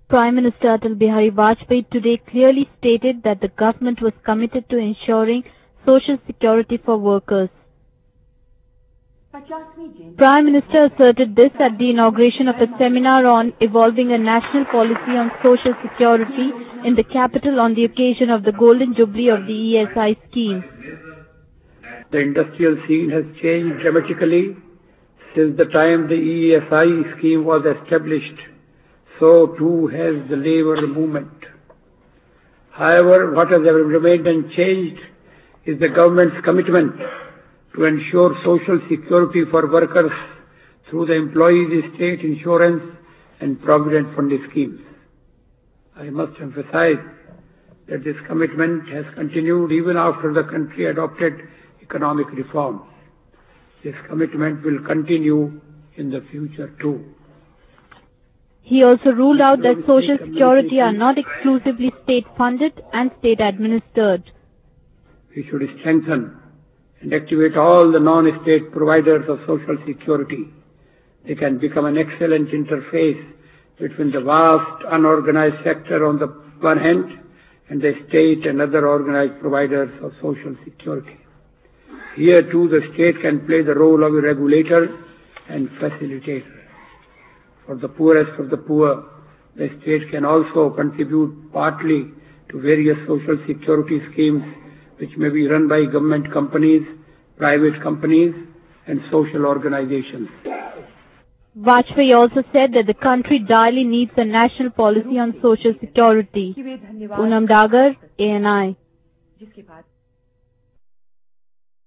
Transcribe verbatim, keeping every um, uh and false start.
Prime Minister Atal Bihari Vajpayee today clearly stated that the government was committed to ensuring social security for workers. Prime Minister asserted this at the inauguration of a seminar on evolving a national policy on social security in the capital on the occasion of the Golden Jubilee of the E S I scheme. The industrial scene has changed dramatically since the time the E S I scheme was established. So too has the labor movement. However, what has remained unchanged is the government's commitment to ensure social security for workers through the employees' state insurance and provident fund schemes. I must emphasize that this commitment has continued even after the country adopted economic reforms. This commitment will continue in the future too. He also ruled out that social security are not exclusively state-funded and state-administered. We should strengthen and activate all the non-state providers of social security. They can become an excellent interface between the vast unorganized sector on the one hand and the state and other organized providers of social security. Here too the state can play the role of a regulator and facilitator. For the poorest of the poor, the state can also contribute partly to various social security schemes which may be run by government companies, private companies, and social organizations. Vajpayee also said that the country direly needs a national policy on social security. Poonam Dagar, A N I.